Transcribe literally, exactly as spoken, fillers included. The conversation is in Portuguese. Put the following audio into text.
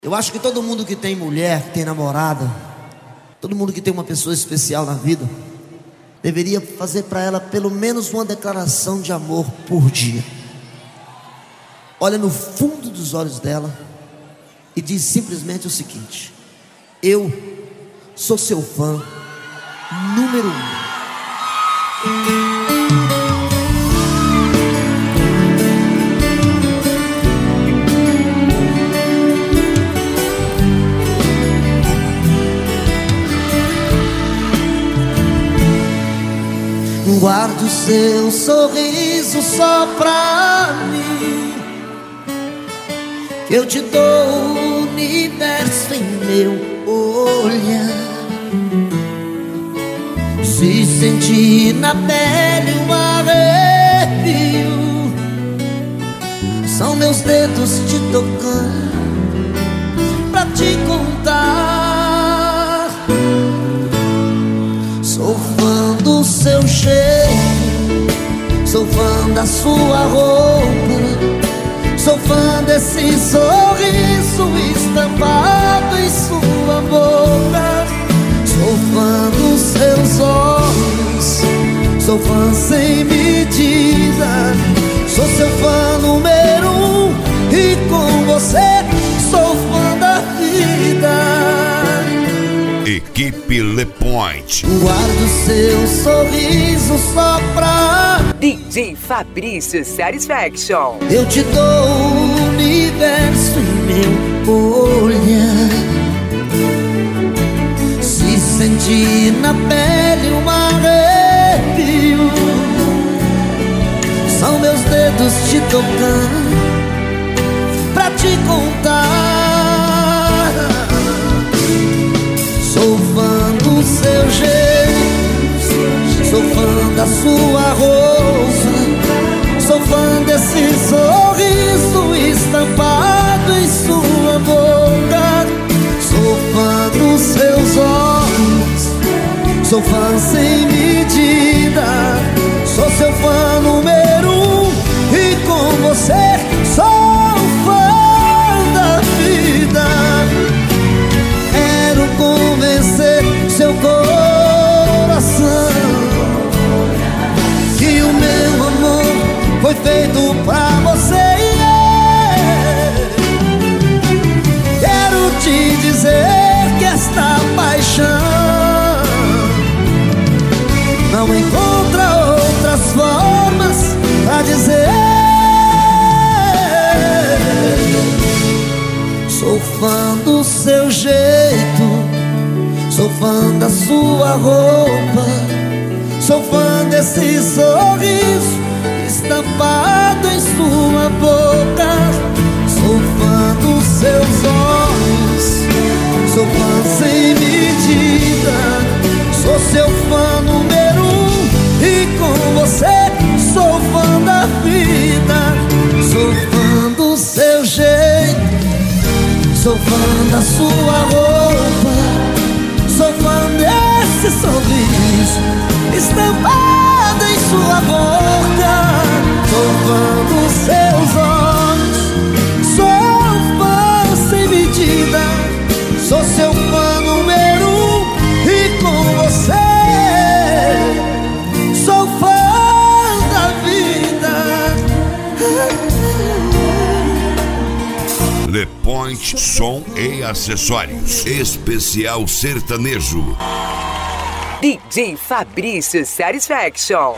Eu acho que todo mundo que tem mulher, que tem namorada, todo mundo que tem uma pessoa especial na vida, deveria fazer para ela pelo menos uma declaração de amor por dia. Olha no fundo dos olhos dela e diz simplesmente o seguinte: eu sou seu fã número um. Guarde o seu sorriso só pra mim, que eu te dou o universo em meu olhar. Se sentir na pele um arrepio, são meus dedos te tocando pra te contar. Sou fã do seu cheiro, sou fã da sua roupa, sou fã desse sorriso estampado em sua boca. Sou fã dos seus olhos, sou fã sem medida, sou seu fã número um, e com você sou fã da vida. Equipe Le Point. Guardo seu sorriso só pra D J Fabrício Satisfaction. Eu te dou o universo em meu olhar. Se sentir na pele um arrepio, são meus dedos te tocando pra te contar. Sou fã do seu jeito, sou fã da sua rosa, sou fã desse sorriso estampado em sua boca. Sou fã dos seus olhos, sou fã sem medida, sou seu fã número um, e com você sou fã da vida. Quero convencer seu coração que o meu amor foi feito pra você, yeah. Quero te dizer que esta paixão não encontra outras formas pra dizer. Sou fã do seu jeito, sou fã da sua roupa, sou fã desse sorriso estampado em sua boca. Sou fã dos seus olhos, sou fã sem medida, sou seu fã número um, e com você sou fã da vida. Sou fã do seu jeito, sou fã da sua roupa, sou fã desse sorriso estampado em sua boca. Sou fã dos seus olhos, sou fã sem medida, sou seu fã número um, e com você sou fã da vida. Le Point Som e Acessórios. Especial sertanejo. D J Fabrício Satisfaction.